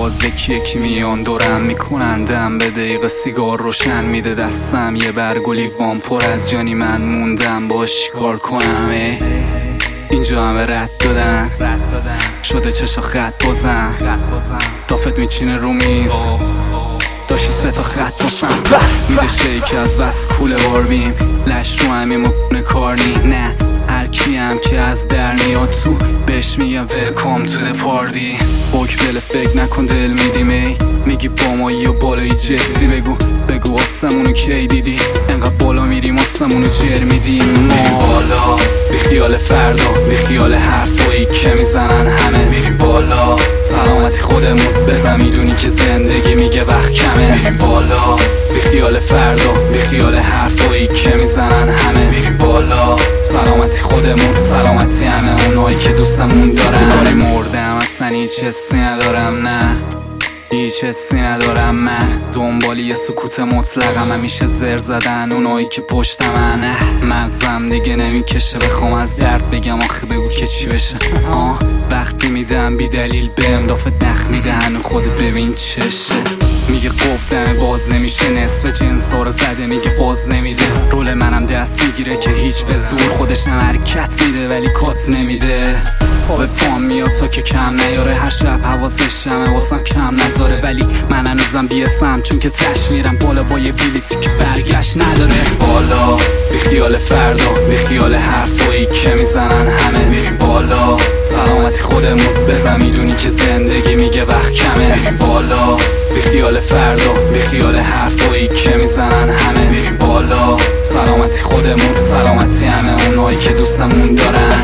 باز یکی میان دورم میکنن دم به دقیقه سیگار روشن میده دستم یه برگ و لیوان پر از جانی من موندم باش کار کنم اینجا همه رد دادن شده چشا خط بازم دافت میچینه رو میز داشتی 3 تا خط باسم میده شیک از بس کوله باربیم لش رو همه مکنه کار نی نه هر کیم که از در میاد تو بهش میگم ویلکام تو ده پاردی بک بله فکر نکن دل میدیم ای میگی با ما یا بالایی جدی بگو آسمونو کی دیدی انقدر بالا میریم آسمونو جر میدیم ما بالا بی خیال فردا بی خیال حرفایی که میزنن همه میریم بالا سلامتی خودمون بزن میدونی که زندگی میگه وقت کمه میریم بالا بی خیال فردا بی خیال حرفایی که میزنن همه میریم بالا سلامتی خودمون سلامتی همه اونایی که دوستمون دارن داری مردم اصلا هیچ حسی ندارم نه هیچ حسی ندارم من دنبالی یه سکوت مطلقم همیشه زر زدن اونایی که پشت من مغزم دیگه نمیکشه بخوام از درد بگم آخه بگو که چی بشه وقتی میدم بی دلیل بهم دافت نخ میدهن خود ببین چشه میگه قفلمه باز نمیشه نصف جنس ها رو زده میگه فاز نمیده رول منم دست میگیره که هیچ به زور خودش هم حرکت میده ولی کات نمیده پا به پام میاد تا که کم نیاره هر شب حواسش همه واسم کم نذاره ولی من هنوزم بیسم چون که تش میرم بالا با یه بلیتی که برگشت نداره بالا بی خیال فردا بی خیال حرفایی که میزنن همه میریم بالا سلامتی خودمون بزن میدونی که زندگی میگه وقت کمه میریم بالا بی خیال فردا بی خیال حرفایی که میزنن همه میریم بالا سلامتی خودمون سلامتی همه اونایی که دوستمون دارن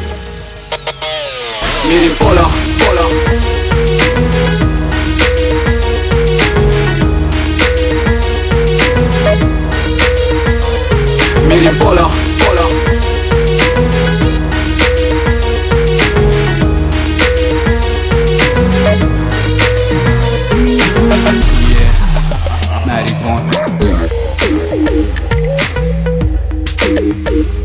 میریم بالا بالا میریم بالا بالا مریضان